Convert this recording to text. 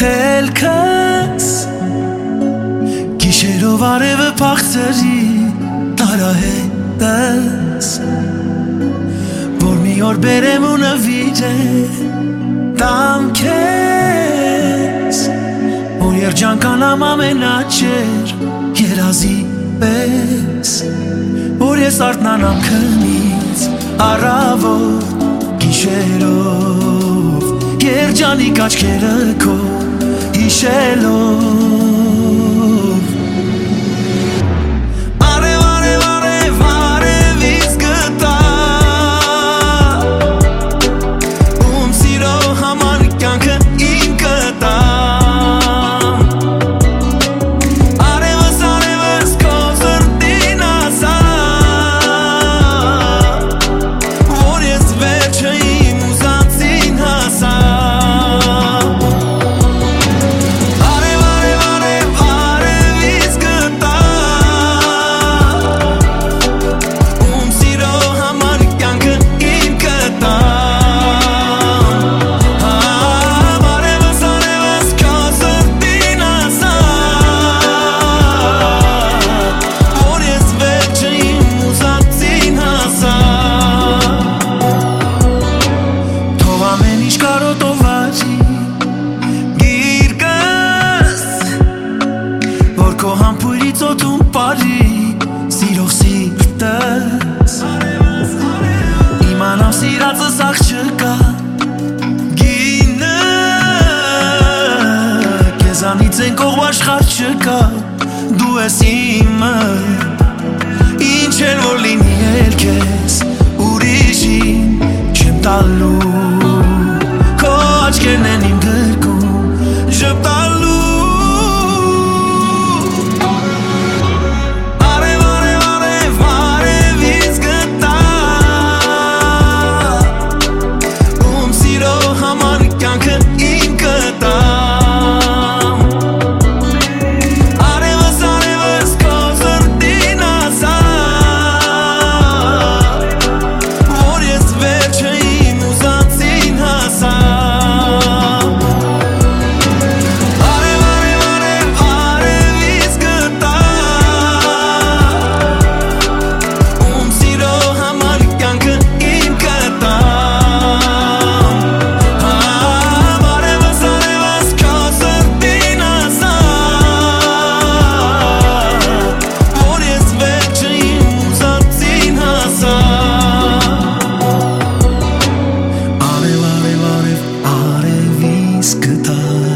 խելքս Գիշերով արևը փախցրի տարահետս Որ մի օր բերեմ ու նվիրե տամ քեզ Որ երջանկանամ ամենաճեր երազի պես Որ ես արթնանամ քնից առավոտ գիշերով Երջանիկ աչքերը քո հիշելով Սիրող սիրտս Իմանամ սիրածս աղ չկա Գինը Կեզանից են կողմ աշխարհ չկա Դու ես իմը Ինչ էլ որ լինի էլ քեզ Ուրիշին չեմ տալու Քո աչքերն են իմ գրկում ժպտալու Arevizkıta